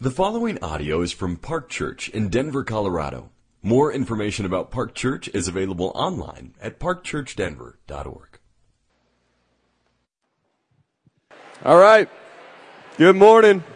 The following audio is from Park Church in Denver, Colorado. More information about Park Church is available online at parkchurchdenver.org. All right. Good morning.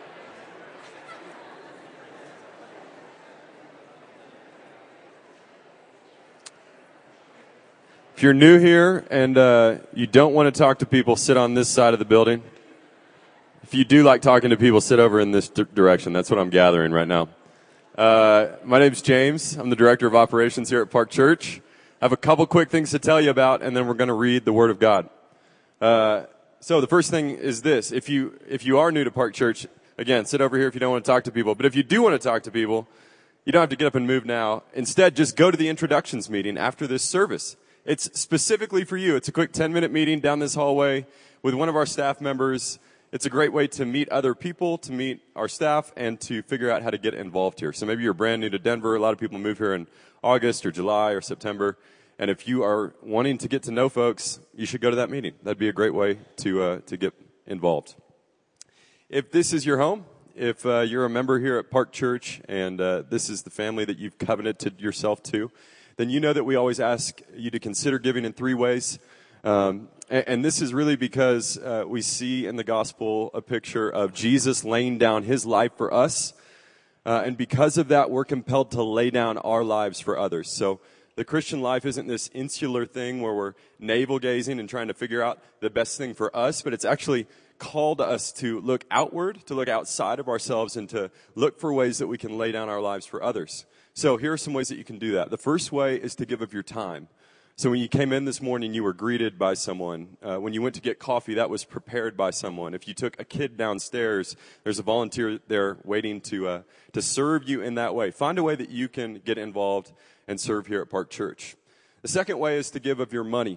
If you're new here and you don't want to talk to people, sit on this side of the building. If you do like talking to people, sit over in this direction. That's what I'm gathering right now. My name's James. I'm the Director of Operations here at Park Church. I have a couple quick things to tell you about, and then we're going to read the Word of God. So the first thing is this. If you are new to Park Church, again, sit over here if you don't want to talk to people. But if you do want to talk to people, you don't have to get up and move now. Instead, just go to the introductions meeting after this service. It's specifically for you. It's a quick 10-minute meeting down this hallway with one of our staff members. It's a great way to meet other people, to meet our staff, and to figure out how to get involved here. So maybe you're brand new to Denver. A lot of people move here in August or July or September. And if you are wanting to get to know folks, you should go to that meeting. That'd be a great way to get involved. If this is your home, if you're a member here at Park Church and this is the family that you've covenanted yourself to, then you know that we always ask you to consider giving in three ways. And this is really because we see in the gospel a picture of Jesus laying down his life for us. And because of that, we're compelled to lay down our lives for others. So the Christian life isn't this insular thing where we're navel-gazing and trying to figure out the best thing for us, but it's actually called us to look outward, to look outside of ourselves, and to look for ways that we can lay down our lives for others. So here are some ways that you can do that. The first way is to give of your time. So when you came in this morning, you were greeted by someone. When you went to get coffee, that was prepared by someone. If you took a kid downstairs, there's a volunteer there waiting to serve you in that way. Find a way that you can get involved and serve here at Park Church. The second way is to give of your money.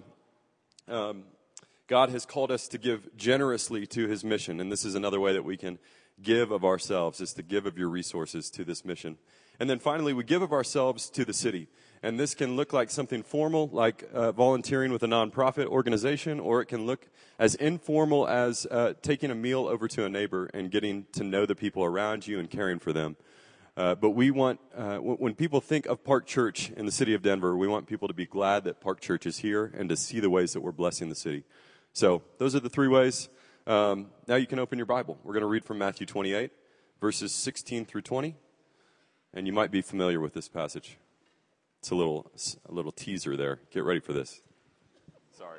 God has called us to give generously to his mission, and this is another way that we can give of ourselves, is to give of your resources to this mission. And then finally, we give of ourselves to the city. And this can look like something formal, like volunteering with a nonprofit organization, or it can look as informal as taking a meal over to a neighbor and getting to know the people around you and caring for them. But we want, when people think of Park Church in the city of Denver, we want people to be glad that Park Church is here and to see the ways that we're blessing the city. So those are the three ways. Now you can open your Bible. We're going to read from Matthew 28, verses 16 through 20. And you might be familiar with this passage. It's a little teaser there. Get ready for this. Sorry.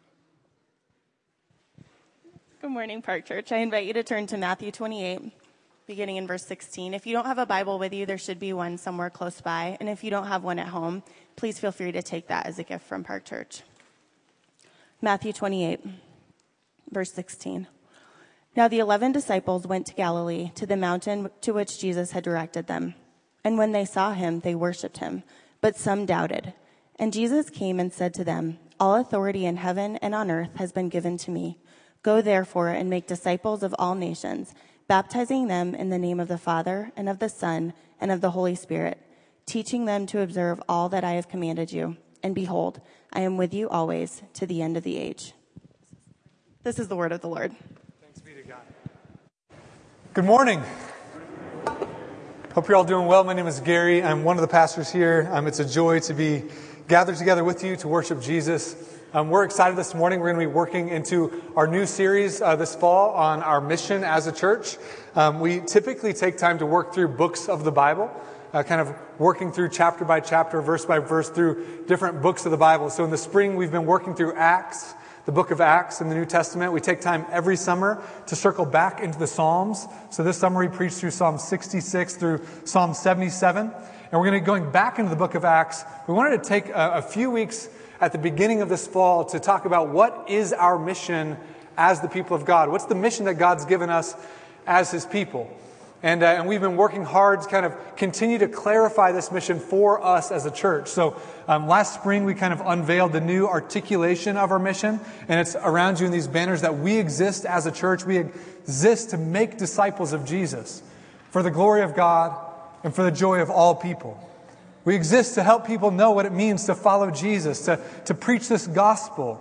Good morning, Park Church. I invite you to turn to Matthew 28, beginning in verse 16. If you don't have a Bible with you, there should be one somewhere close by. And if you don't have one at home, please feel free to take that as a gift from Park Church. Matthew 28, verse 16. Now the 11 disciples went to Galilee, to the mountain to which Jesus had directed them. And when they saw him, they worshipped him, but some doubted. And Jesus came and said to them, All authority in heaven and on earth has been given to me. Go therefore and make disciples of all nations, baptizing them in the name of the Father and of the Son and of the Holy Spirit, teaching them to observe all that I have commanded you. And behold, I am with you always to the end of the age. This is the word of the Lord. Thanks be to God. Good morning. Hope you're all doing well. My name is Gary. I'm one of the pastors here. It's a joy to be gathered together with you to worship Jesus. We're excited this morning. We're going to be working into our new series this fall on our mission as a church. We typically take time to work through books of the Bible, kind of working through chapter by chapter, verse by verse through different books of the Bible. So in the spring, we've been working through Acts, the book of Acts in the New Testament. We take time every summer to circle back into the Psalms. So this summer we preached through Psalm 66 through Psalm 77. And we're going to be going back into the book of Acts. We wanted to take a few weeks at the beginning of this fall to talk about what is our mission as the people of God. What's the mission that God's given us as his people? And we've been working hard to kind of continue to clarify this mission for us as a church. So last spring, we kind of unveiled the new articulation of our mission. And it's around you in these banners that we exist as a church. We exist to make disciples of Jesus for the glory of God and for the joy of all people. We exist to help people know what it means to follow Jesus, to preach this gospel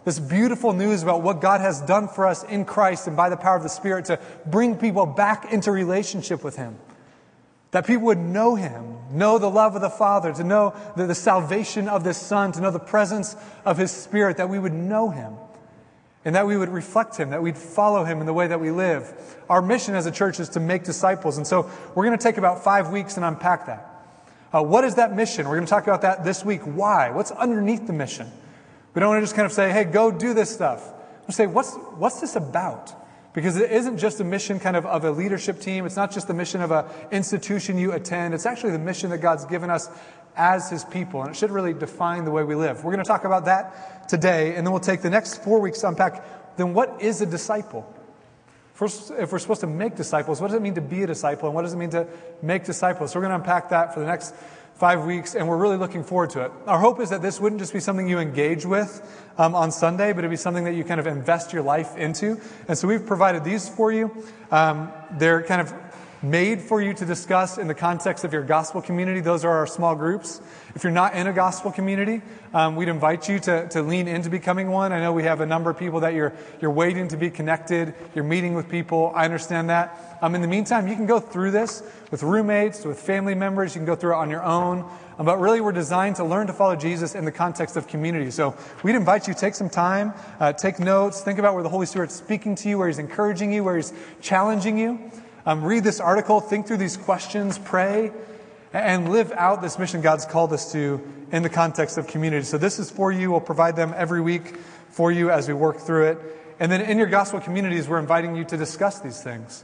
This beautiful news about what God has done for us in Christ and by the power of the Spirit to bring people back into relationship with Him. That people would know Him, know the love of the Father, to know the salvation of the Son, to know the presence of His Spirit, that we would know Him and that we would reflect Him, that we'd follow Him in the way that we live. Our mission as a church is to make disciples. And so we're going to take about 5 weeks and unpack that. What is that mission? We're going to talk about that this week. Why? What's underneath the mission? We don't want to just kind of say, hey, go do this stuff. We'll say, what's this about? Because it isn't just a mission kind of a leadership team. It's not just the mission of an institution you attend. It's actually the mission that God's given us as His people. And it should really define the way we live. We're going to talk about that today. And then we'll take the next 4 weeks to unpack, then what is a disciple? First, if we're supposed to make disciples, what does it mean to be a disciple? And what does it mean to make disciples? So we're going to unpack that for the next 5 weeks, and we're really looking forward to it. Our hope is that this wouldn't just be something you engage with on Sunday, but it'd be something that you kind of invest your life into. And so we've provided these for you. They're kind of made for you to discuss in the context of your gospel community. Those are our small groups. If you're not in a gospel community, we'd invite you to lean into becoming one. I know we have a number of people that you're waiting to be connected. You're meeting with people. I understand that. In the meantime, you can go through this with roommates, with family members. You can go through it on your own. But really, we're designed to learn to follow Jesus in the context of community. So we'd invite you to take some time, take notes, think about where the Holy Spirit's speaking to you, where He's encouraging you, where He's challenging you. Read this article, think through these questions, pray, and live out this mission God's called us to in the context of community. So this is for you. We'll provide them every week for you as we work through it. And then in your gospel communities, we're inviting you to discuss these things.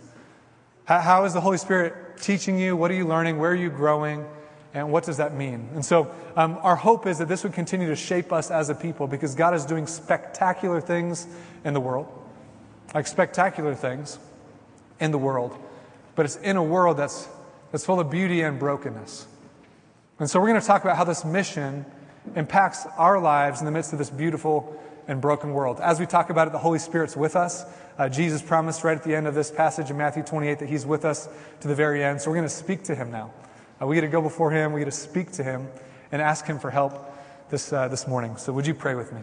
How is the Holy Spirit teaching you? What are you learning? Where are you growing? And what does that mean? And so our hope is that this would continue to shape us as a people, because God is doing spectacular things in the world. Like spectacular things in the world. But it's in a world that's full of beauty and brokenness. And so we're going to talk about how this mission impacts our lives in the midst of this beautiful and broken world. As we talk about it, the Holy Spirit's with us. Jesus promised right at the end of this passage in Matthew 28 that He's with us to the very end. So we're going to speak to Him now. We get to go before Him. We get to speak to Him and ask Him for help this morning. So would you pray with me?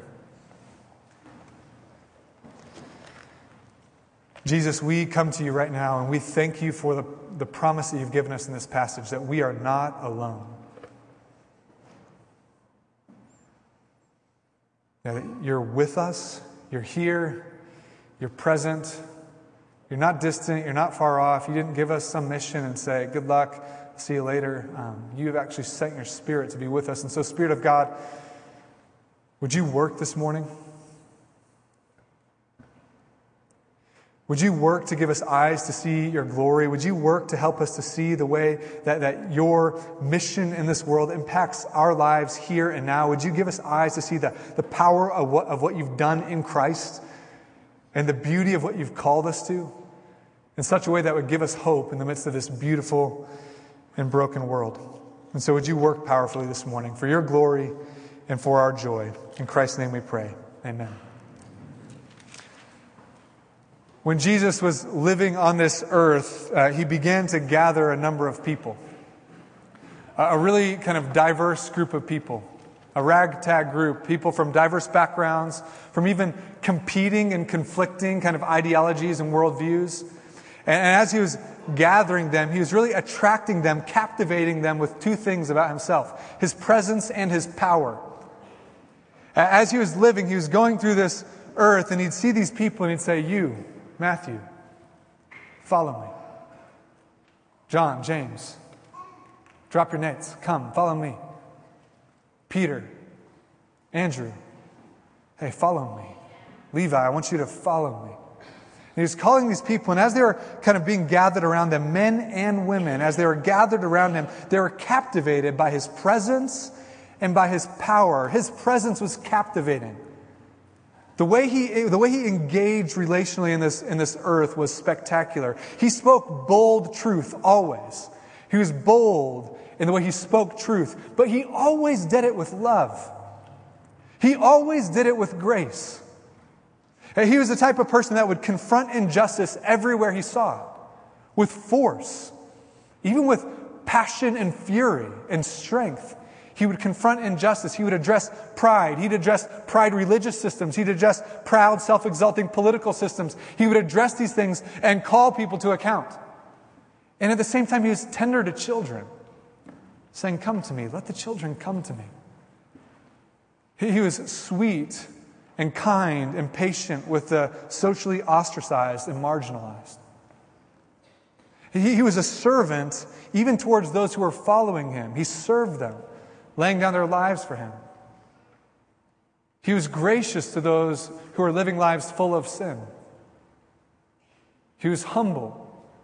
Jesus, we come to You right now, and we thank You for the promise that You've given us in this passage, that we are not alone. That You're with us, You're here, You're present, You're not distant, You're not far off. You didn't give us some mission and say, good luck, see you later. You've actually sent Your Spirit to be with us. And so, Spirit of God, would You work this morning? Would You work to give us eyes to see Your glory? Would You work to help us to see the way that Your mission in this world impacts our lives here and now? Would You give us eyes to see the power of what You've done in Christ and the beauty of what You've called us to in such a way that would give us hope in the midst of this beautiful and broken world? And so would You work powerfully this morning for Your glory and for our joy. In Christ's name we pray. Amen. When Jesus was living on this earth, He began to gather a number of people. A really kind of diverse group of people. A ragtag group. People from diverse backgrounds, from even competing and conflicting kind of ideologies and worldviews. And as He was gathering them, He was really attracting them, captivating them with two things about Himself: His presence and His power. As He was living, He was going through this earth, and He'd see these people and He'd say, "You, Matthew, follow me. John, James, drop your nets. Come, follow me. Peter, Andrew, hey, follow me. Levi, I want you to follow me." And He was calling these people, and as they were kind of being gathered around them, men and women, as they were gathered around Him, they were captivated by His presence and by His power. His presence was captivating. The way he engaged relationally in this earth was spectacular. He spoke bold truth always. He was bold in the way He spoke truth, but He always did it with love. He always did it with grace. He was the type of person that would confront injustice everywhere He saw it, with force, even with passion and fury and strength. He would confront injustice. He would address pride. He'd address pride religious systems. He'd address proud, self-exalting political systems. He would address these things and call people to account. And at the same time, he was tender to children, saying, "Come to me, let the children come to me." He was sweet and kind and patient with the socially ostracized and marginalized. He was a servant even towards those who were following him. He served them, laying down their lives for him. He was gracious to those who were living lives full of sin. He was humble.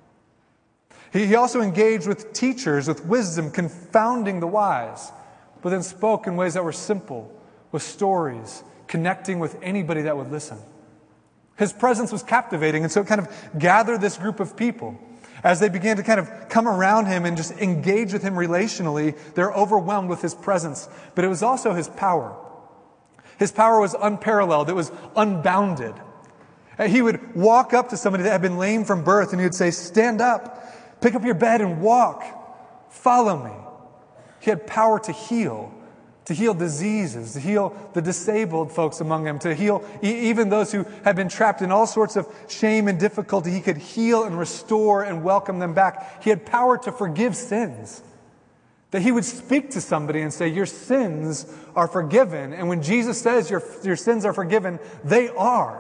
He also engaged with teachers with wisdom, confounding the wise, but then spoke in ways that were simple, with stories, connecting with anybody that would listen. His presence was captivating, and so it kind of gathered this group of people. As they began to kind of come around him and just engage with him relationally, they're overwhelmed with his presence. But it was also his power. His power was unparalleled. It was unbounded. He would walk up to somebody that had been lame from birth, and he would say, "Stand up, pick up your bed and walk. Follow me." He had power to heal diseases, to heal the disabled folks among them, to heal even those who had been trapped in all sorts of shame and difficulty. He could heal and restore and welcome them back. He had power to forgive sins. That he would speak to somebody and say, "Your sins are forgiven." And when Jesus says your sins are forgiven, they are.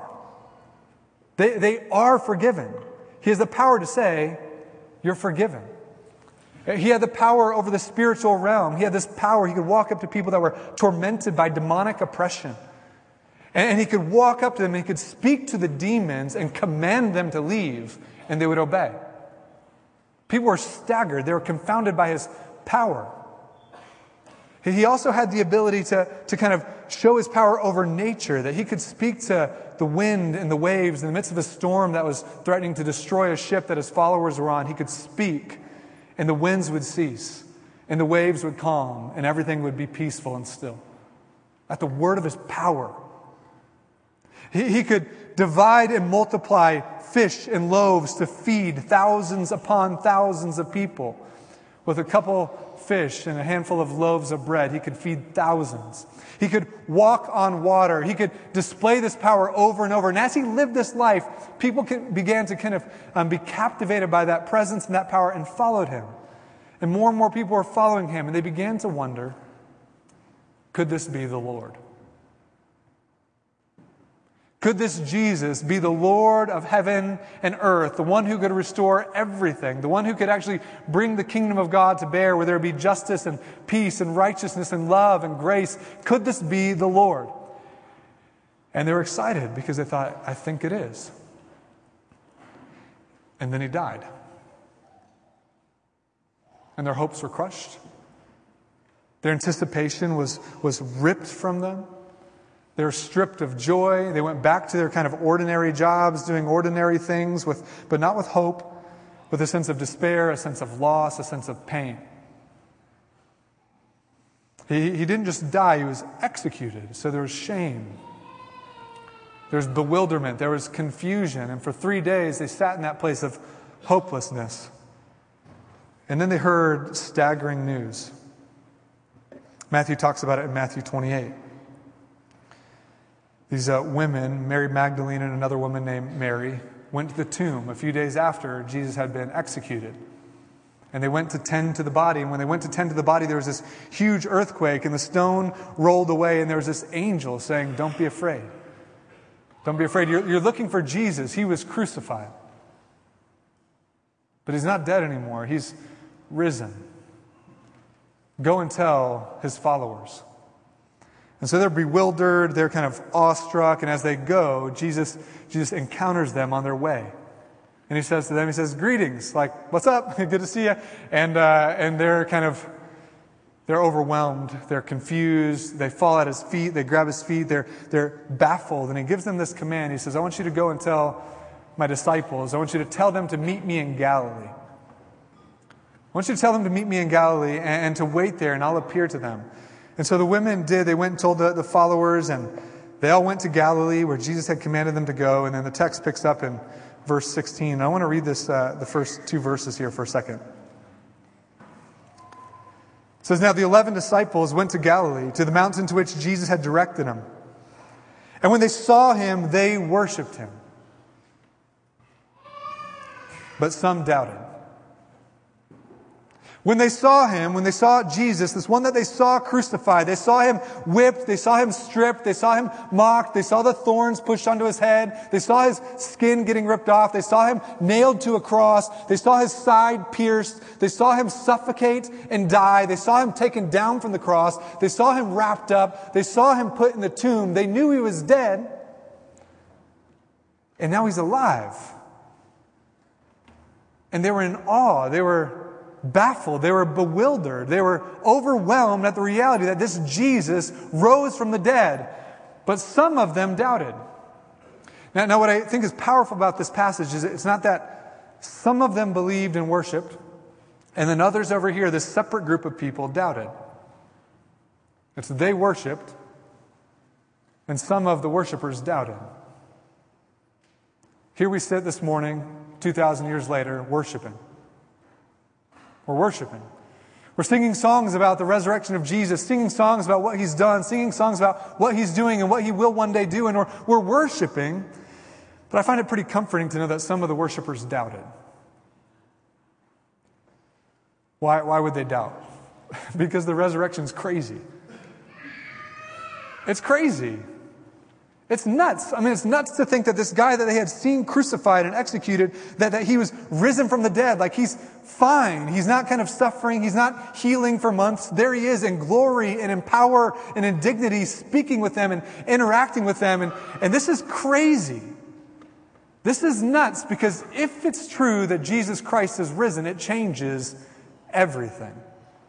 They are forgiven. He has the power to say, "You're forgiven." He had the power over the spiritual realm. He had this power. He could walk up to people that were tormented by demonic oppression. And he could walk up to them and he could speak to the demons and command them to leave, and they would obey. People were staggered. They were confounded by his power. He also had the ability to kind of show his power over nature, that he could speak to the wind and the waves in the midst of a storm that was threatening to destroy a ship that his followers were on. He could speak, and the winds would cease, and the waves would calm, and everything would be peaceful and still. At the word of his power. He could divide and multiply fish and loaves to feed thousands upon thousands of people. With a couple fish and a handful of loaves of bread, he could feed thousands. He could walk on water. He could display this power over and over. And as he lived this life, people began to kind of be captivated by that presence and that power and followed him. And more people were following him. And they began to wonder, could this be the Lord? Could this Jesus be the Lord of heaven and earth, the one who could restore everything, the one who could actually bring the kingdom of God to bear, where there would be justice and peace and righteousness and love and grace? Could this be the Lord? And they were excited because they thought, I think it is. And then he died. And their hopes were crushed. Their anticipation was ripped from them. They were stripped of joy. They went back to their kind of ordinary jobs, doing ordinary things, but not with hope, with a sense of despair, a sense of loss, a sense of pain. He didn't just die, he was executed. So there was shame. There was bewilderment. There was confusion. And for 3 days, they sat in that place of hopelessness. And then they heard staggering news. Matthew talks about it in Matthew 28. These women, Mary Magdalene and another woman named Mary, went to the tomb a few days after Jesus had been executed. And they went to tend to the body. And when they went to tend to the body, there was this huge earthquake, and the stone rolled away, and there was this angel saying, "Don't be afraid. Don't be afraid. You're looking for Jesus. He was crucified. But he's not dead anymore. He's risen. Go and tell his followers." And so they're bewildered, they're kind of awestruck, and as they go, Jesus encounters them on their way. And he says to them, "Greetings," like, "What's up? Good to see you." And they're overwhelmed, they're confused, they fall at his feet, they grab his feet, they're baffled, and he gives them this command. He says, "I want you to go and tell my disciples, I want you to tell them to meet me in Galilee. I want you to tell them to meet me in Galilee and to wait there, and I'll appear to them." And so the women did. They went and told the followers, and they all went to Galilee where Jesus had commanded them to go. And then the text picks up in verse 16. I want to read this, the first two verses here for a second. It It says, now the 11 disciples went to Galilee, to the mountain to which Jesus had directed them. And when they saw him, they worshipped him. But some doubted. When they saw him, when they saw Jesus, this one that they saw crucified, they saw him whipped, they saw him stripped, they saw him mocked, they saw the thorns pushed onto his head, they saw his skin getting ripped off, they saw him nailed to a cross, they saw his side pierced, they saw him suffocate and die, they saw him taken down from the cross, they saw him wrapped up, they saw him put in the tomb, they knew he was dead, and now he's alive. And they were in awe, they were baffled, they were bewildered, they were overwhelmed at the reality that this Jesus rose from the dead. But some of them doubted. Now what I think is powerful about this passage is it's not that some of them believed and worshiped, and then others over here, this separate group of people, doubted. It's they worshiped, and some of the worshipers doubted. Here we sit this morning, 2,000 years later, worshiping. We're worshiping. We're singing songs about the resurrection of Jesus, singing songs about what he's done, singing songs about what he's doing and what he will one day do, and we're worshiping. But I find it pretty comforting to know that some of the worshipers doubted. Why would they doubt? Because the resurrection's crazy. It's crazy. It's nuts. I mean, it's nuts to think that this guy that they had seen crucified and executed, that he was risen from the dead. Like, he's fine. He's not kind of suffering. He's not healing for months. There he is in glory and in power and in dignity, speaking with them and interacting with them. And this is crazy. This is nuts, because if it's true that Jesus Christ is risen, it changes everything.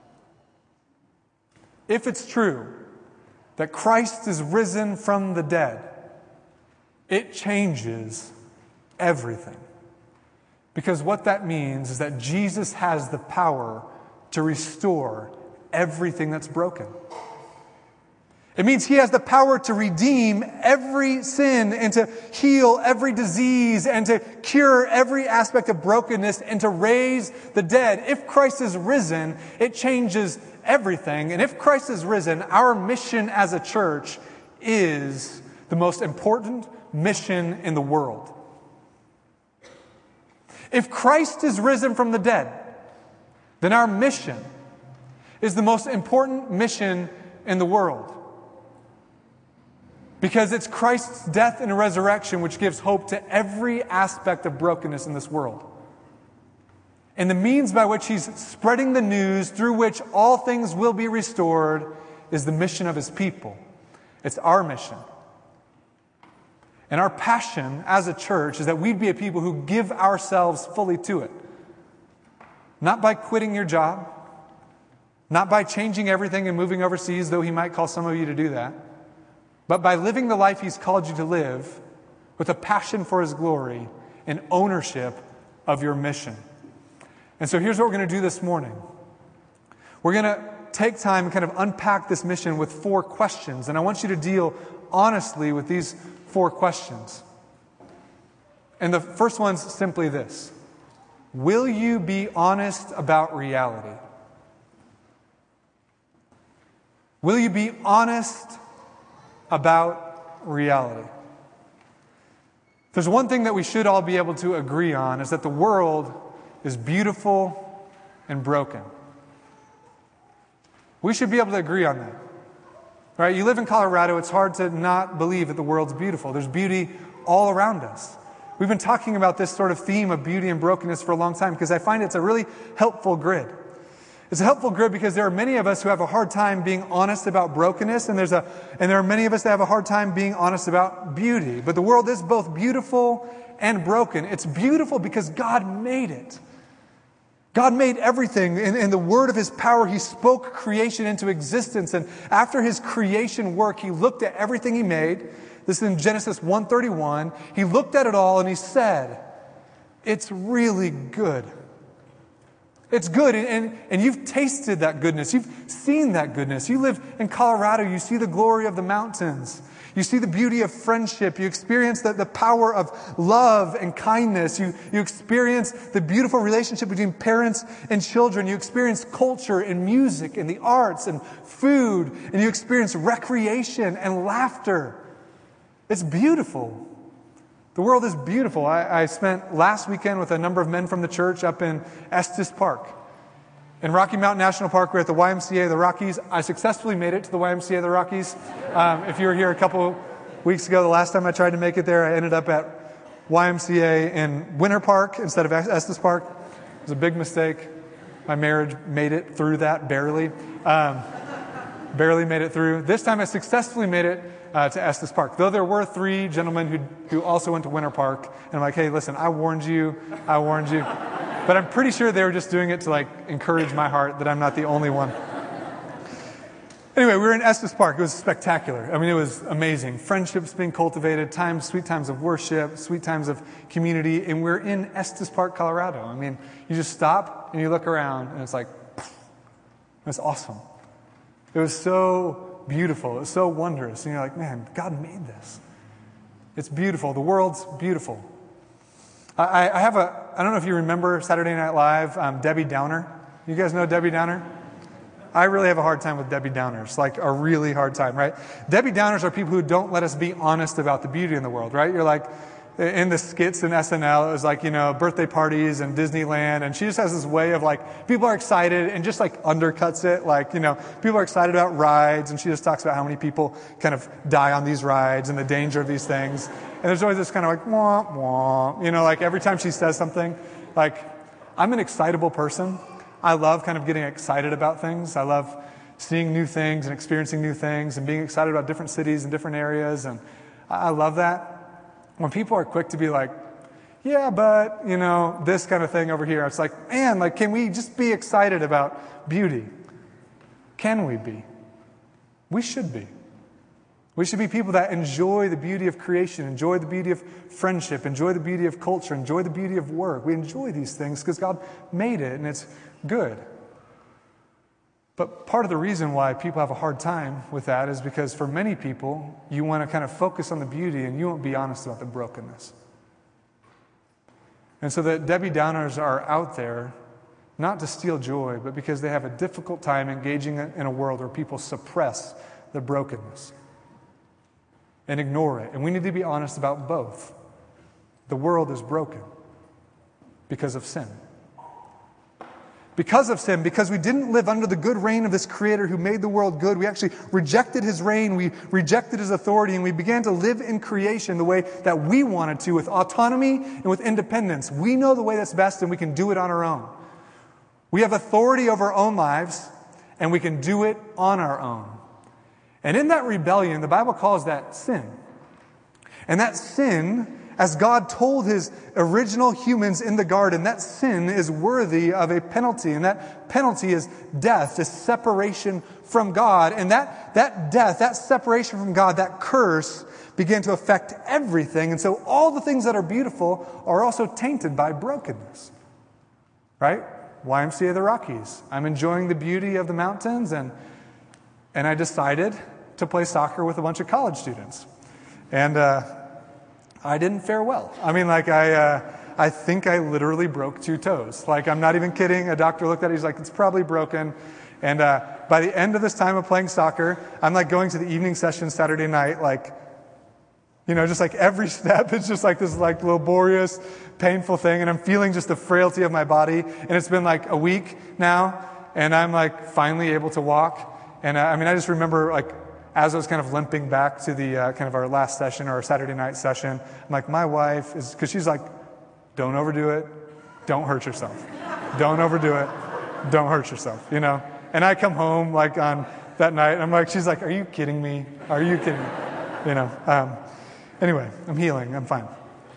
If it's true that Christ is risen from the dead, it changes everything. Because what that means is that Jesus has the power to restore everything that's broken. It means he has the power to redeem every sin and to heal every disease and to cure every aspect of brokenness and to raise the dead. If Christ is risen, it changes everything. And if Christ is risen, our mission as a church is the most important mission in the world. If Christ is risen from the dead, then our mission is the most important mission in the world. Because it's Christ's death and resurrection which gives hope to every aspect of brokenness in this world. And the means by which he's spreading the news through which all things will be restored is the mission of his people. It's our mission. And our passion as a church is that we'd be a people who give ourselves fully to it. Not by quitting your job, not by changing everything and moving overseas, though he might call some of you to do that, but by living the life he's called you to live with a passion for his glory and ownership of your mission. And so here's what we're going to do this morning. We're going to take time and kind of unpack this mission with 4 questions. And I want you to deal honestly with these 4 questions. And the first one's simply this: will you be honest about reality? Will you be honest about reality? If there's one thing that we should all be able to agree on, is that the world is beautiful and broken. We should be able to agree on that. Right? You live in Colorado, it's hard to not believe that the world's beautiful. There's beauty all around us. We've been talking about this sort of theme of beauty and brokenness for a long time because I find it's a really helpful grid. It's a helpful grid because there are many of us who have a hard time being honest about brokenness, and there are many of us that have a hard time being honest about beauty. But the world is both beautiful and broken. It's beautiful because God made it. God made everything. In the word of his power, he spoke creation into existence. And after his creation work, he looked at everything he made. This is in Genesis 1:31. He looked at it all and he said, "It's really good." It's good, and you've tasted that goodness. You've seen that goodness. You live in Colorado. You see the glory of the mountains. You see the beauty of friendship. You experience the power of love and kindness. You experience the beautiful relationship between parents and children. You experience culture and music and the arts and food. And you experience recreation and laughter. It's beautiful. The world is beautiful. I spent last weekend with a number of men from the church up in Estes Park. In Rocky Mountain National Park, we're at the YMCA of the Rockies. I successfully made it to the YMCA of the Rockies. If you were here a couple weeks ago, the last time I tried to make it there, I ended up at YMCA in Winter Park instead of Estes Park. It was a big mistake. My marriage made it through that, barely. Barely made it through. This time I successfully made it to Estes Park. Though there were 3 gentlemen who also went to Winter Park. And I'm like, hey, listen, I warned you. But I'm pretty sure they were just doing it to encourage my heart that I'm not the only one. Anyway, we were in Estes Park. It was spectacular. I mean, it was amazing. Friendships being cultivated, sweet times of worship, sweet times of community. And we're in Estes Park, Colorado. I mean, you just stop and you look around and it's like, it's awesome. It was so beautiful. It was so wondrous. And you're like, man, God made this. It's beautiful. The world's beautiful. I don't know if you remember Saturday Night Live, Debbie Downer. You guys know Debbie Downer? I really have a hard time with Debbie Downers, a really hard time, right? Debbie Downers are people who don't let us be honest about the beauty in the world, right? You're like, in the skits in SNL, it was birthday parties and Disneyland, and she just has this way of people are excited and just undercuts it. People are excited about rides, and she just talks about how many people kind of die on these rides and the danger of these things. And there's always this kind of womp womp, every time she says something, I'm an excitable person. I love kind of getting excited about things. I love seeing new things and experiencing new things and being excited about different cities and different areas, and I love that. When people are quick to be like, yeah, but, this kind of thing over here, it's man, can we just be excited about beauty? Can we be? We should be. We should be people that enjoy the beauty of creation, enjoy the beauty of friendship, enjoy the beauty of culture, enjoy the beauty of work. We enjoy these things because God made it and it's good. But part of the reason why people have a hard time with that is because for many people, you want to kind of focus on the beauty and you won't be honest about the brokenness. And so the Debbie Downers are out there not to steal joy, but because they have a difficult time engaging in a world where people suppress the brokenness and ignore it. And we need to be honest about both. The world is broken because of sin. Because of sin, because we didn't live under the good reign of this Creator who made the world good, we actually rejected His reign, we rejected His authority, and we began to live in creation the way that we wanted to, with autonomy and with independence. We know the way that's best, and we can do it on our own. We have authority over our own lives, and we can do it on our own. And in that rebellion, the Bible calls that sin. And that sin, as God told His original humans in the garden, that sin is worthy of a penalty. And that penalty is death, is separation from God. And that death, that separation from God, that curse began to affect everything. And so all the things that are beautiful are also tainted by brokenness. Right? YMCA of the Rockies. I'm enjoying the beauty of the mountains, and I decided to play soccer with a bunch of college students. And I didn't fare well. I mean, I think I literally broke 2 toes. I'm not even kidding. A doctor looked at it. He's like, it's probably broken. And by the end of this time of playing soccer, I'm going to the evening session Saturday night, just every step is just this laborious, painful thing. And I'm feeling just the frailty of my body. And it's been a week now. And I'm finally able to walk. And I just remember as I was kind of limping back to the kind of our last session or our Saturday night session, I'm my wife is, because she's don't overdo it, don't hurt yourself. Don't overdo it, don't hurt yourself, And I come home on that night, and she's are you kidding me? Are you kidding me? Anyway, I'm healing, I'm fine.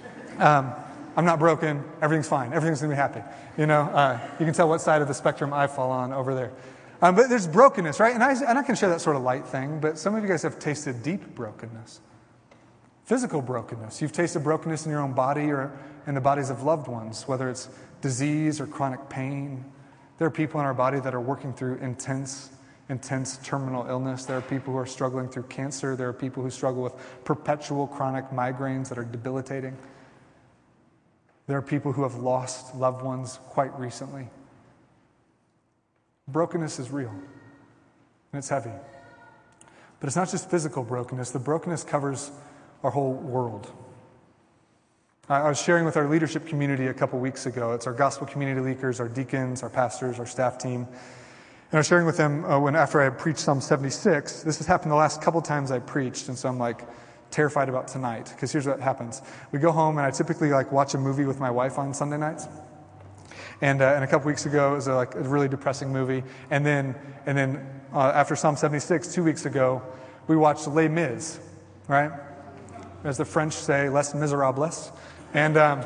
I'm not broken, everything's fine, everything's going to be happy. You can tell what side of the spectrum I fall on over there. But there's brokenness, right? And I can share that sort of light thing, but some of you guys have tasted deep brokenness. Physical brokenness. You've tasted brokenness in your own body or in the bodies of loved ones, whether it's disease or chronic pain, There are people in our body that are working through intense terminal illness. There are people who are struggling through cancer. There are people who struggle with perpetual chronic migraines that are debilitating. There are people who have lost loved ones quite recently. Brokenness is real, and it's heavy. But it's not just physical brokenness. The brokenness covers our whole world. I was sharing with our leadership community a couple weeks ago. It's our gospel community leaders, our deacons, our pastors, our staff team. And I was sharing with them after I had preached Psalm 76. This has happened the last couple times I preached, and so I'm like terrified about tonight. Because here's what happens: we go home, and I typically watch a movie with my wife on Sunday nights. And a couple weeks ago, it was a really depressing movie. And then after Psalm 76, 2 weeks ago, we watched Les Mis, right? As the French say, Les Miserables. And so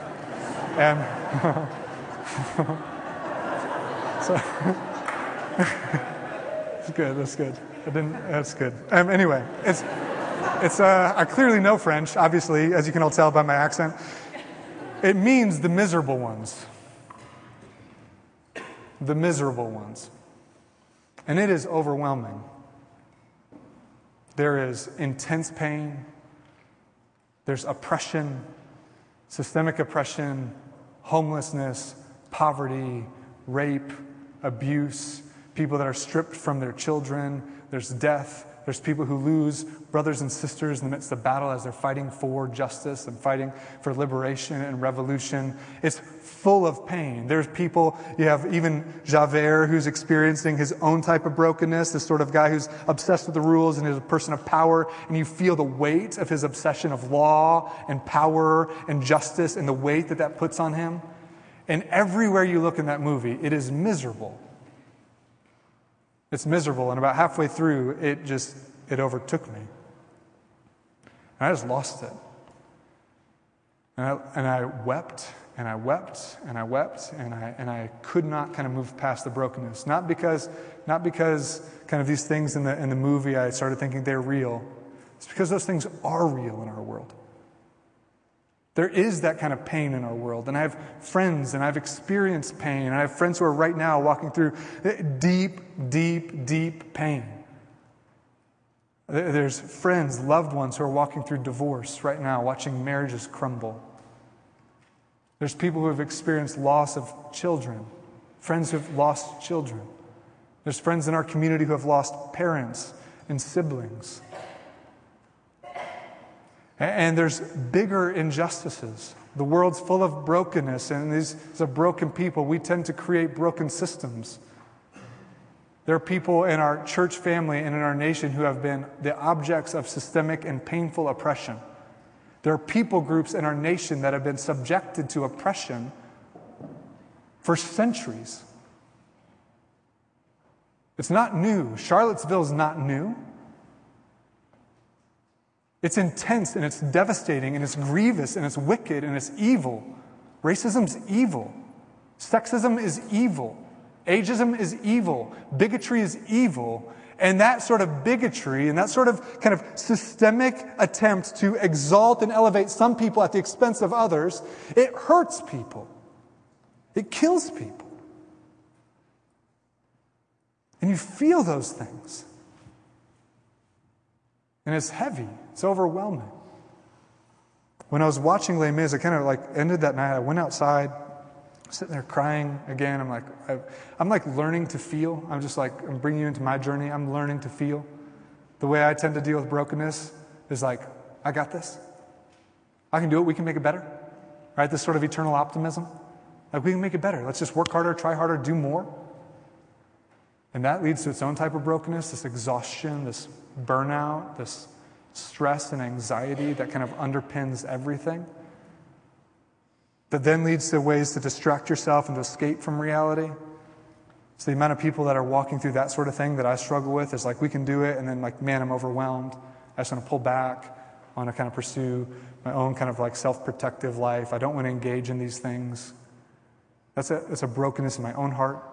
That's good. That's good. Anyway, I clearly know French, obviously, as you can all tell by my accent. It means the miserable ones. The miserable ones. And it is overwhelming. There is intense pain. There's oppression, systemic oppression, homelessness, poverty, rape, abuse, people that are stripped from their children. There's death. There's people who lose brothers and sisters in the midst of battle as they're fighting for justice and fighting for liberation and revolution. It's full of pain. There's people, you have even Javert, who's experiencing his own type of brokenness, this sort of guy who's obsessed with the rules and is a person of power, and you feel the weight of his obsession of law and power and justice and the weight that puts on him. And everywhere you look in that movie, it is miserable. It's miserable, and about halfway through, it overtook me. And I just lost it. And I wept, and I wept, and I wept, and I could not kind of move past the brokenness. Not because kind of these things in the movie I started thinking they're real. It's because those things are real in our world. There is that kind of pain in our world. And I have friends, and I've experienced pain. And I have friends who are right now walking through deep, deep, deep pain. There's friends, loved ones who are walking through divorce right now, watching marriages crumble. There's people who have experienced loss of children, friends who have lost children. There's friends in our community who have lost parents and siblings. And there's bigger injustices. The world's full of brokenness, and these are broken people. We tend to create broken systems. There are people in our church family and in our nation who have been the objects of systemic and painful oppression. There are people groups in our nation that have been subjected to oppression for centuries. It's not new. Charlottesville is not new. It's intense, and it's devastating, and it's grievous, and it's wicked, and it's evil. Racism's evil. Sexism is evil. Ageism is evil. Bigotry is evil. And that sort of bigotry and that sort of kind of systemic attempt to exalt and elevate some people at the expense of others, it hurts people. It kills people. And you feel those things. And it's heavy. It's overwhelming. When I was watching Les Mis, I kind of ended that night. I went outside, sitting there crying again. I'm learning to feel. I'm bringing you into my journey. I'm learning to feel. The way I tend to deal with brokenness is I got this. I can do it. We can make it better. Right? This sort of eternal optimism. We can make it better. Let's just work harder, try harder, do more. And that leads to its own type of brokenness, this exhaustion, this burnout, this stress and anxiety that kind of underpins everything. That then leads to ways to distract yourself and to escape from reality. So the amount of people that are walking through that sort of thing that I struggle with is we can do it, and then man, I'm overwhelmed. I just want to pull back. I want to kind of pursue my own kind of self-protective life. I don't want to engage in these things. That's a brokenness in my own heart.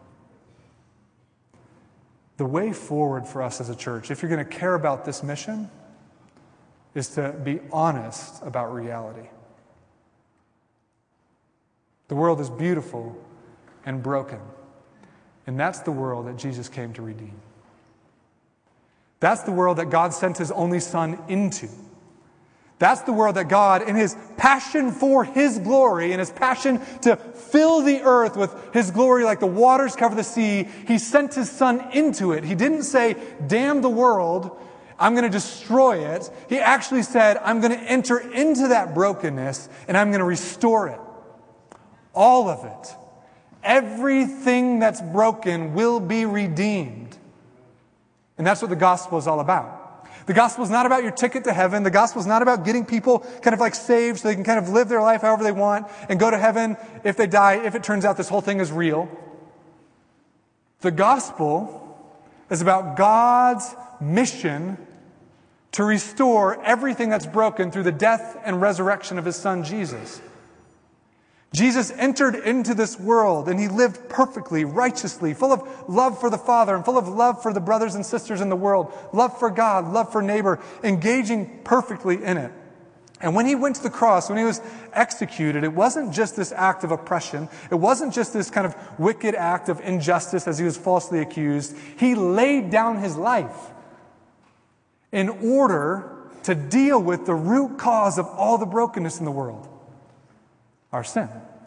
The way forward for us as a church, if you're going to care about this mission, is to be honest about reality. The world is beautiful and broken. And that's the world that Jesus came to redeem. That's the world that God sent his only Son into. That's the world that God, in his passion for his glory, and his passion to fill the earth with his glory like the waters cover the sea, he sent his Son into it. He didn't say, damn the world, I'm going to destroy it. He actually said, I'm going to enter into that brokenness and I'm going to restore it. All of it. Everything that's broken will be redeemed. And that's what the gospel is all about. The gospel is not about your ticket to heaven. The gospel is not about getting people kind of like saved so they can kind of live their life however they want and go to heaven if they die, if it turns out this whole thing is real. The gospel is about God's mission to restore everything that's broken through the death and resurrection of his Son, Jesus. Jesus entered into this world and he lived perfectly, righteously, full of love for the Father and full of love for the brothers and sisters in the world, love for God, love for neighbor, engaging perfectly in it. And when he went to the cross, when he was executed, it wasn't just this act of oppression. It wasn't just this kind of wicked act of injustice as he was falsely accused. He laid down his life in order to deal with the root cause of all the brokenness in the world. Our sin.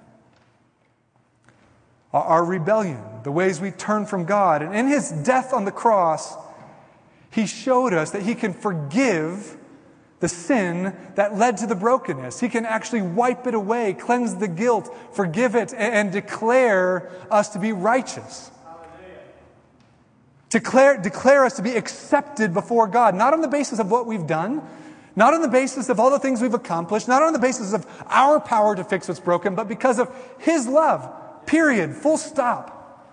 Our rebellion. The ways we turn from God. And in his death on the cross, he showed us that he can forgive the sin that led to the brokenness. He can actually wipe it away, cleanse the guilt, forgive it, and declare us to be righteous. Declare us to be accepted before God, not on the basis of what we've done, not on the basis of all the things we've accomplished, not on the basis of our power to fix what's broken, but because of his love. Period. Full stop.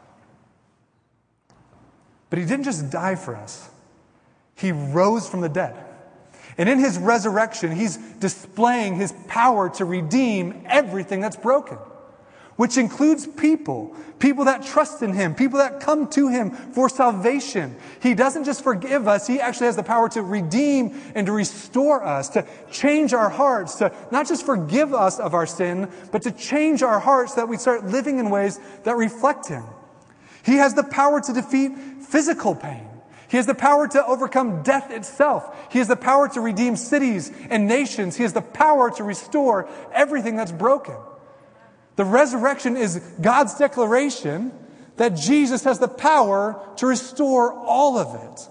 But he didn't just die for us. He rose from the dead. And in his resurrection, he's displaying his power to redeem everything that's broken, which includes people that trust in him, people that come to him for salvation. He doesn't just forgive us, he actually has the power to redeem and to restore us, to change our hearts, to not just forgive us of our sin, but to change our hearts so that we start living in ways that reflect him. He has the power to defeat physical pain. He has the power to overcome death itself. He has the power to redeem cities and nations. He has the power to restore everything that's broken. The resurrection is God's declaration that Jesus has the power to restore all of it.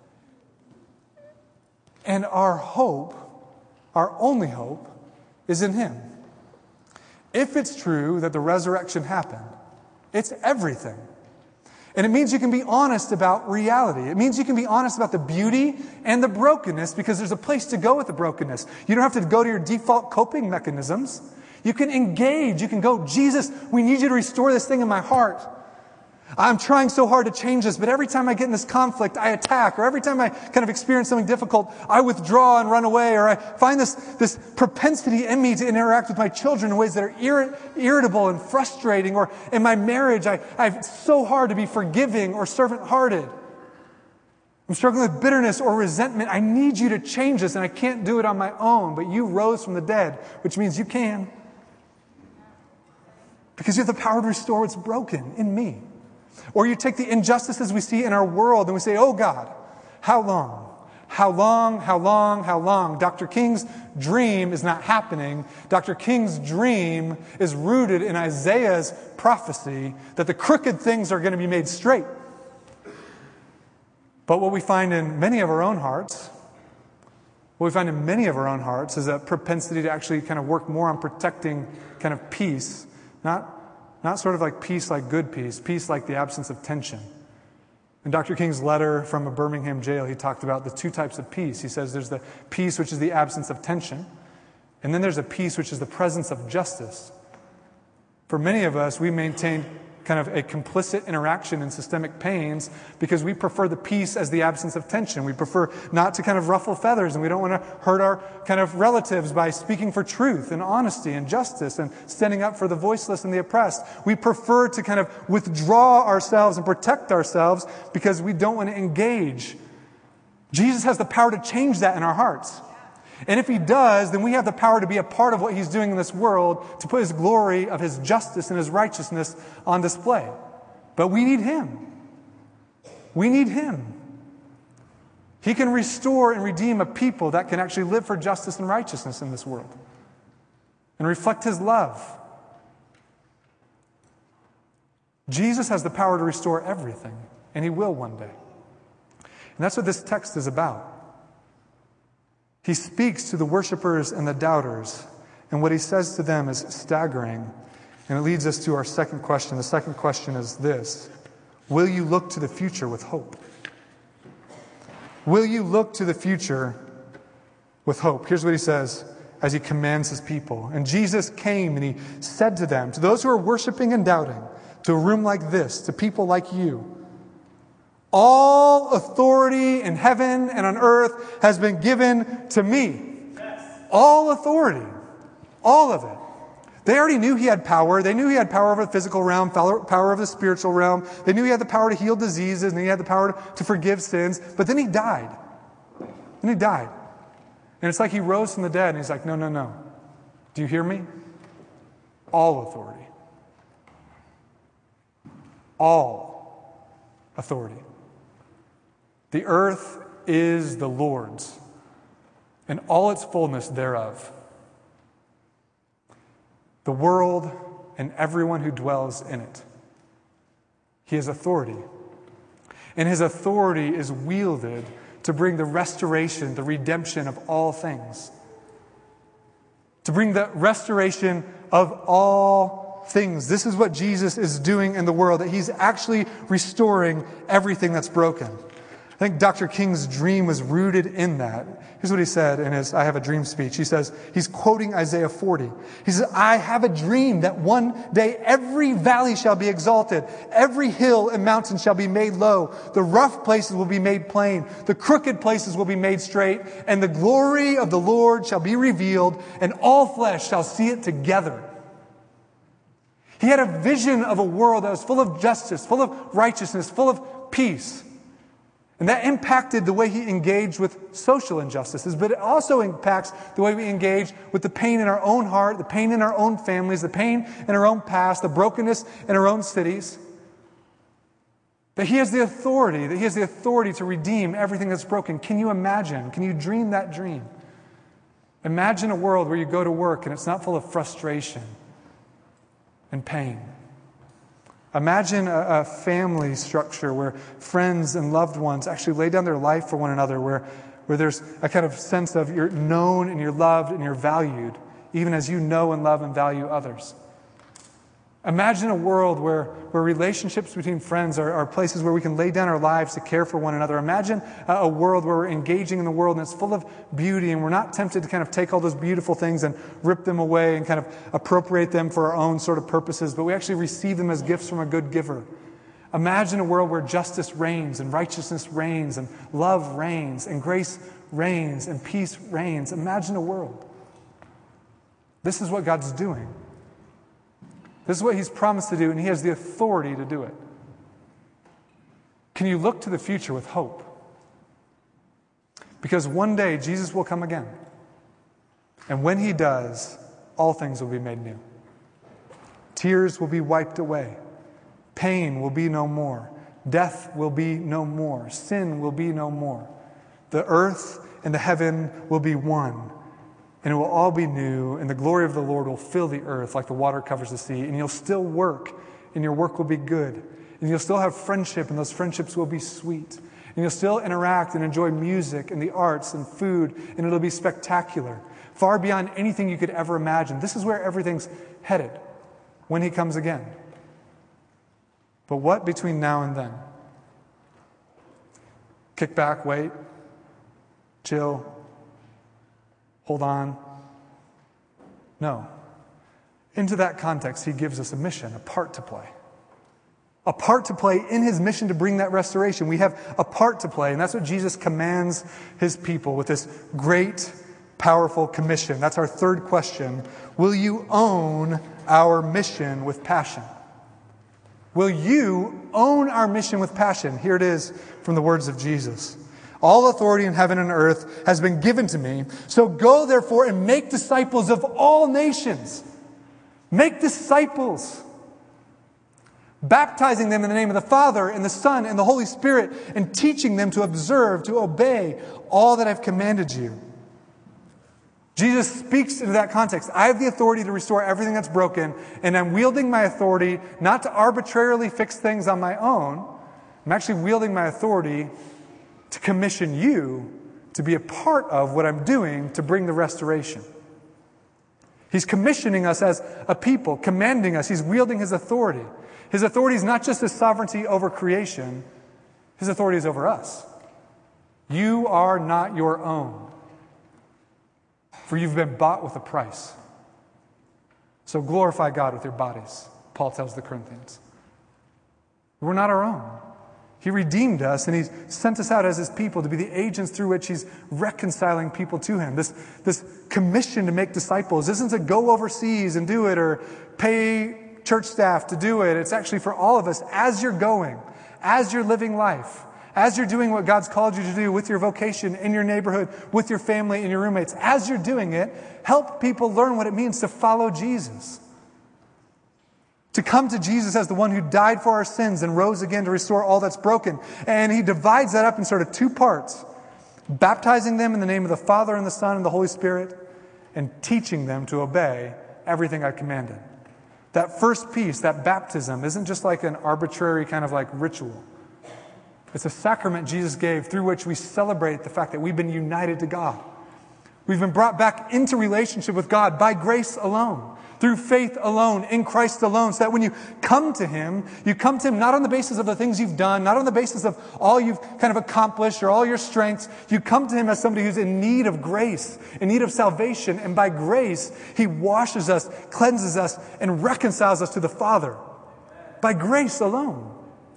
And our hope, our only hope, is in him. If it's true that the resurrection happened, it's everything. And it means you can be honest about reality. It means you can be honest about the beauty and the brokenness because there's a place to go with the brokenness. You don't have to go to your default coping mechanisms. You can engage. You can go, Jesus, we need you to restore this thing in my heart. I'm trying so hard to change this, but every time I get in this conflict, I attack. Or every time I kind of experience something difficult, I withdraw and run away. Or I find this propensity in me to interact with my children in ways that are irritable and frustrating. Or in my marriage, I've so hard to be forgiving or servant-hearted. I'm struggling with bitterness or resentment. I need you to change this, and I can't do it on my own. But you rose from the dead, which means you can. Because you have the power to restore what's broken in me. Or you take the injustices we see in our world and we say, oh God, how long? How long, how long, how long? Dr. King's dream is not happening. Dr. King's dream is rooted in Isaiah's prophecy that the crooked things are going to be made straight. But what we find in many of our own hearts, is a propensity to actually kind of work more on protecting kind of peace. Not sort of like peace like good peace like the absence of tension. In Dr. King's letter from a Birmingham jail, he talked about the two types of peace. He says there's the peace which is the absence of tension, and then there's a peace which is the presence of justice. For many of us, we maintain kind of a complicit interaction in systemic pains because we prefer the peace as the absence of tension. We prefer not to kind of ruffle feathers, and we don't want to hurt our kind of relatives by speaking for truth and honesty and justice and standing up for the voiceless and the oppressed. We prefer to kind of withdraw ourselves and protect ourselves because we don't want to engage. Jesus has the power to change that in our hearts. And if he does, then we have the power to be a part of what he's doing in this world, to put his glory of his justice and his righteousness on display. But we need Him. We need Him. He can restore and redeem a people that can actually live for justice and righteousness in this world and reflect His love. Jesus has the power to restore everything, and He will one day. And that's what this text is about. He speaks to the worshipers and the doubters, and what He says to them is staggering. And it leads us to our second question. The second question is this: will you look to the future with hope? Will you look to the future with hope? Here's what He says as He commands His people. And Jesus came and He said to them, to those who are worshiping and doubting, to a room like this, to people like you, all authority in heaven and on earth has been given to me. All authority. All of it. They already knew He had power. They knew He had power over the physical realm, power over the spiritual realm. They knew He had the power to heal diseases, and He had the power to forgive sins. But then He died. And He died. And it's like He rose from the dead, and He's like, no, no, no. Do you hear me? All authority. All authority. The earth is the Lord's, and all its fullness thereof. The world and everyone who dwells in it. He has authority. And His authority is wielded to bring the restoration, the redemption of all things. To bring the restoration of all things. This is what Jesus is doing in the world, that He's actually restoring everything that's broken. I think Dr. King's dream was rooted in that. Here's what he said in his I Have a Dream speech. He says, he's quoting Isaiah 40. He says, I have a dream that one day every valley shall be exalted. Every hill and mountain shall be made low. The rough places will be made plain. The crooked places will be made straight. And the glory of the Lord shall be revealed, and all flesh shall see it together. He had a vision of a world that was full of justice, full of righteousness, full of peace. And that impacted the way He engaged with social injustices, but it also impacts the way we engage with the pain in our own heart, the pain in our own families, the pain in our own past, the brokenness in our own cities. That He has the authority to redeem everything that's broken. Can you imagine? Can you dream that dream? Imagine a world where you go to work and it's not full of frustration and pain. Imagine a family structure where friends and loved ones actually lay down their life for one another, where there's a kind of sense of you're known and you're loved and you're valued, even as you know and love and value others. Imagine a world where relationships between friends are places where we can lay down our lives to care for one another. Imagine a world where we're engaging in the world and it's full of beauty, and we're not tempted to kind of take all those beautiful things and rip them away and kind of appropriate them for our own sort of purposes, but we actually receive them as gifts from a good giver. Imagine a world where justice reigns and righteousness reigns and love reigns and grace reigns and peace reigns. Imagine a world. This is what God's doing. This is what He's promised to do, and He has the authority to do it. Can you look to the future with hope? Because one day Jesus will come again. And when He does, all things will be made new. Tears will be wiped away. Pain will be no more. Death will be no more. Sin will be no more. The earth and the heaven will be one. And it will all be new, and the glory of the Lord will fill the earth like the water covers the sea. And you'll still work, and your work will be good. And you'll still have friendship, and those friendships will be sweet. And you'll still interact and enjoy music and the arts and food, and it'll be spectacular, far beyond anything you could ever imagine. This is where everything's headed when He comes again. But what between now and then? Kick back, wait, chill, hold on. No. Into that context, He gives us a mission, a part to play. A part to play in His mission to bring that restoration. We have a part to play, and that's what Jesus commands His people with this great, powerful commission. That's our third question. Will you own our mission with passion? Will you own our mission with passion? Here it is from the words of Jesus. All authority in heaven and earth has been given to me. So go, therefore, and make disciples of all nations. Make disciples. baptizing them in the name of the Father and the Son and the Holy Spirit, and teaching them to observe, to obey all that I've commanded you. Jesus speaks into that context. I have the authority to restore everything that's broken, and I'm wielding my authority not to arbitrarily fix things on my own. I'm actually wielding my authority to commission you to be a part of what I'm doing to bring the restoration. He's commissioning us as a people, commanding us. He's wielding his authority. His authority is not just his sovereignty over creation. His authority is over us. You are not your own, for you've been bought with a price. So glorify God with your bodies, Paul tells the Corinthians. We're not our own. He redeemed us, and he's sent us out as his people to be the agents through which he's reconciling people to him. This commission to make disciples isn't to go overseas and do it or pay church staff to do it. It's actually for all of us as you're going, as you're living life, as you're doing what God's called you to do with your vocation, in your neighborhood, with your family and your roommates. As you're doing it, help people learn what it means to follow Jesus. To come to Jesus as the one who died for our sins and rose again to restore all that's broken. And he divides that up in sort of two parts. Baptizing them in the name of the Father and the Son and the Holy Spirit, and teaching them to obey everything I commanded. That first piece, that baptism, isn't just like an arbitrary kind of like ritual. It's a sacrament Jesus gave through which we celebrate the fact that we've been united to God. We've been brought back into relationship with God by grace alone. Through faith alone, in Christ alone, so that when you come to him not on the basis of the things you've done, not on the basis of all you've kind of accomplished or all your strengths. You come to him as somebody who's in need of grace, in need of salvation, and by grace, he washes us, cleanses us, and reconciles us to the Father. By grace alone.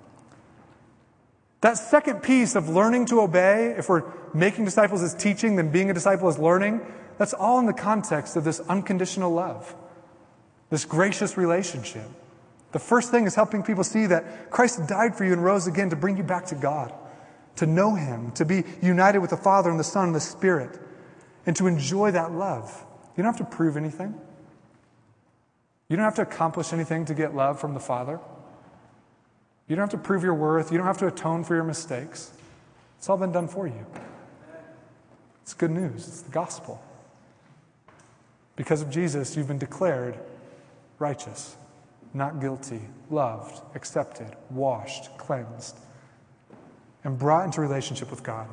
That second piece of learning to obey, if we're making disciples is teaching, then being a disciple is learning, that's all in the context of this unconditional love. This gracious relationship. The first thing is helping people see that Christ died for you and rose again to bring you back to God, to know him, to be united with the Father and the Son and the Spirit, and to enjoy that love. You don't have to prove anything. You don't have to accomplish anything to get love from the Father. You don't have to prove your worth. You don't have to atone for your mistakes. It's all been done for you. It's good news. It's the gospel. Because of Jesus, you've been declared righteous, not guilty, loved, accepted, washed, cleansed, and brought into relationship with God.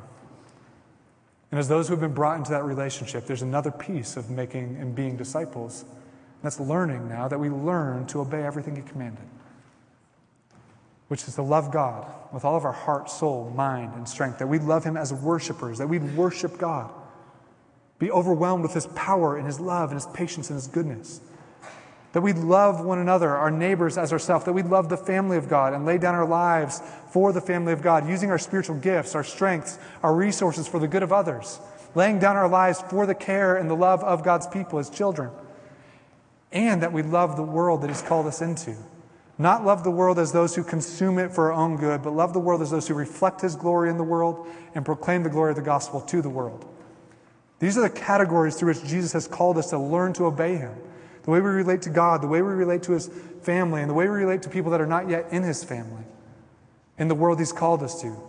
And as those who have been brought into that relationship, there's another piece of making and being disciples. And that's learning now, that we learn to obey everything he commanded, which is to love God with all of our heart, soul, mind, and strength, that we love him as worshipers, that we'd worship God, be overwhelmed with his power and his love and his patience and his goodness. That we'd love one another, our neighbors as ourselves, that we'd love the family of God and lay down our lives for the family of God, using our spiritual gifts, our strengths, our resources for the good of others, laying down our lives for the care and the love of God's people as children. And that we love the world that he's called us into. Not love the world as those who consume it for our own good, but love the world as those who reflect his glory in the world and proclaim the glory of the gospel to the world. These are the categories through which Jesus has called us to learn to obey him. The way we relate to God, the way we relate to his family, and the way we relate to people that are not yet in his family, in the world he's called us to.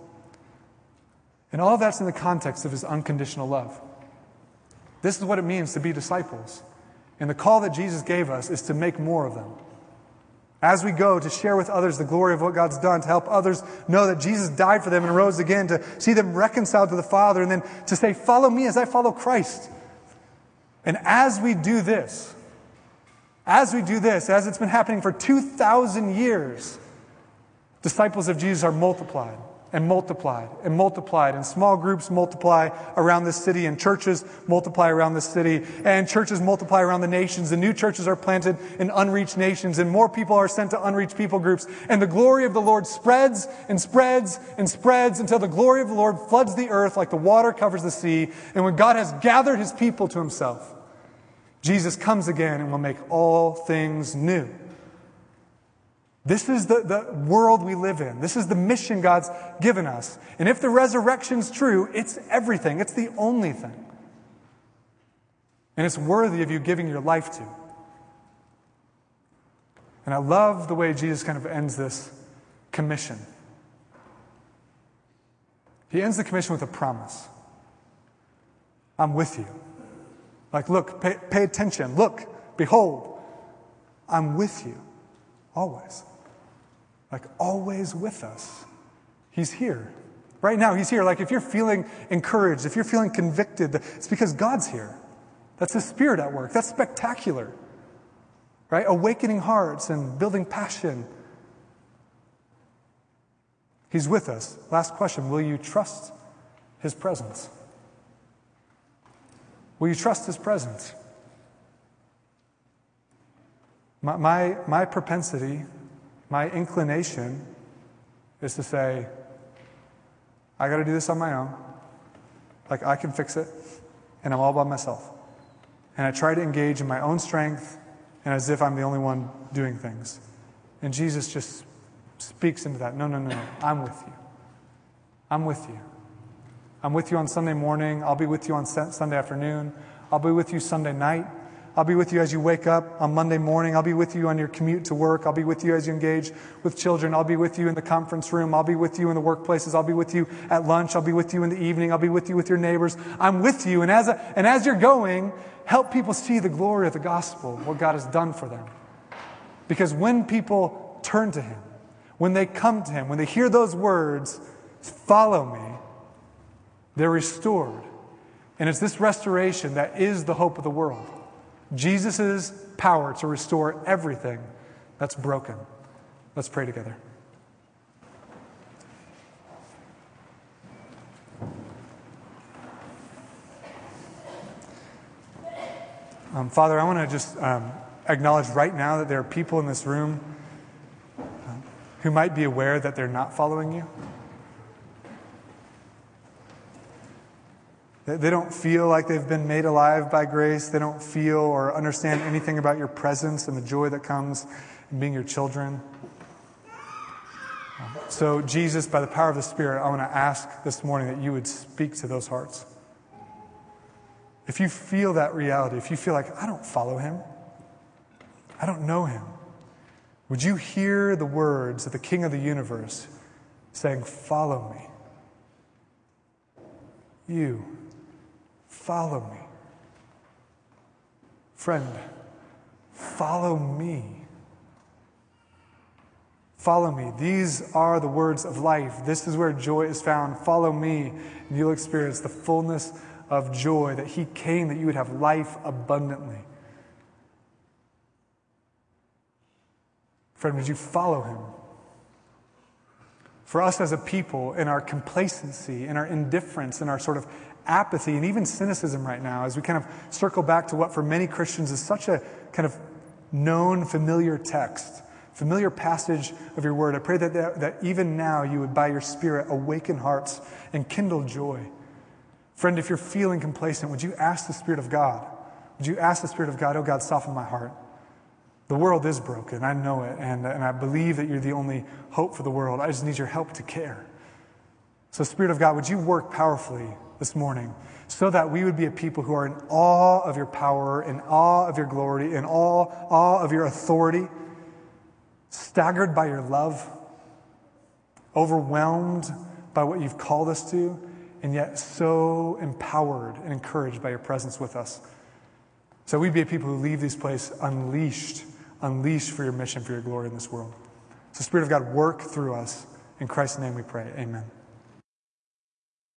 And all of that's in the context of his unconditional love. This is what it means to be disciples. And the call that Jesus gave us is to make more of them. As we go to share with others the glory of what God's done, to help others know that Jesus died for them and rose again, to see them reconciled to the Father, and then to say, follow me as I follow Christ. And as we do this, as it's been happening for 2,000 years, disciples of Jesus are multiplied and multiplied and multiplied, and small groups multiply around this city, and churches multiply around this city, and churches multiply around the nations, and new churches are planted in unreached nations, and more people are sent to unreached people groups, and the glory of the Lord spreads and spreads and spreads until the glory of the Lord floods the earth like the water covers the sea. And when God has gathered his people to himself, Jesus comes again and will make all things new. This is the world we live in. This is the mission God's given us. And if the resurrection's true, it's everything. It's the only thing. And it's worthy of you giving your life to. And I love the way Jesus kind of ends this commission. He ends the commission with a promise. I'm with you. Like, look, pay attention. Look, behold, I'm with you always. Like, always with us. He's here. Right now, he's here. Like, if you're feeling encouraged, if you're feeling convicted, it's because God's here. That's His Spirit at work. That's spectacular. Right? Awakening hearts and building passion. He's with us. Last question. Will you trust His presence? Will you trust His presence? My propensity, my inclination is to say, I got to do this on my own. Like, I can fix it, and I'm all by myself. And I try to engage in my own strength and as if I'm the only one doing things. And Jesus just speaks into that. No. I'm with you. I'm with you. I'm with you on Sunday morning. I'll be with you on Sunday afternoon. I'll be with you Sunday night. I'll be with you as you wake up on Monday morning. I'll be with you on your commute to work. I'll be with you as you engage with children. I'll be with you in the conference room. I'll be with you in the workplaces. I'll be with you at lunch. I'll be with you in the evening. I'll be with you with your neighbors. I'm with you. And as you're going, help people see the glory of the gospel, what God has done for them. Because when people turn to Him, when they come to Him, when they hear those words, follow me, they're restored. And it's this restoration that is the hope of the world. Jesus' power to restore everything that's broken. Let's pray together. Father, I want to just acknowledge right now that there are people in this room who might be aware that they're not following you. They don't feel like they've been made alive by grace. They don't feel or understand anything about your presence and the joy that comes in being your children. So, Jesus, by the power of the Spirit, I want to ask this morning that you would speak to those hearts. If you feel that reality, if you feel like, I don't follow Him, I don't know Him, would you hear the words of the King of the universe saying, follow me? You, follow me. Friend, follow me. Follow me. These are the words of life. This is where joy is found. Follow me, and you'll experience the fullness of joy that He came that you would have life abundantly. Friend, would you follow Him? For us as a people, in our complacency, in our indifference, in our sort of apathy, and even cynicism right now, as we kind of circle back to what for many Christians is such a kind of known, familiar text, familiar passage of your word, I pray that even now you would, by your Spirit, awaken hearts and kindle joy. Friend, if you're feeling complacent, would you ask the Spirit of God? Would you ask the Spirit of God, oh God, soften my heart. The world is broken, I know it, and I believe that you're the only hope for the world. I just need your help to care. So Spirit of God, would you work powerfully this morning so that we would be a people who are in awe of your power, in awe of your glory, in awe of your authority, staggered by your love, overwhelmed by what you've called us to, and yet so empowered and encouraged by your presence with us. So we'd be a people who leave this place unleashed for your mission, for your glory in this world. So Spirit of God, work through us. In Christ's name we pray. Amen.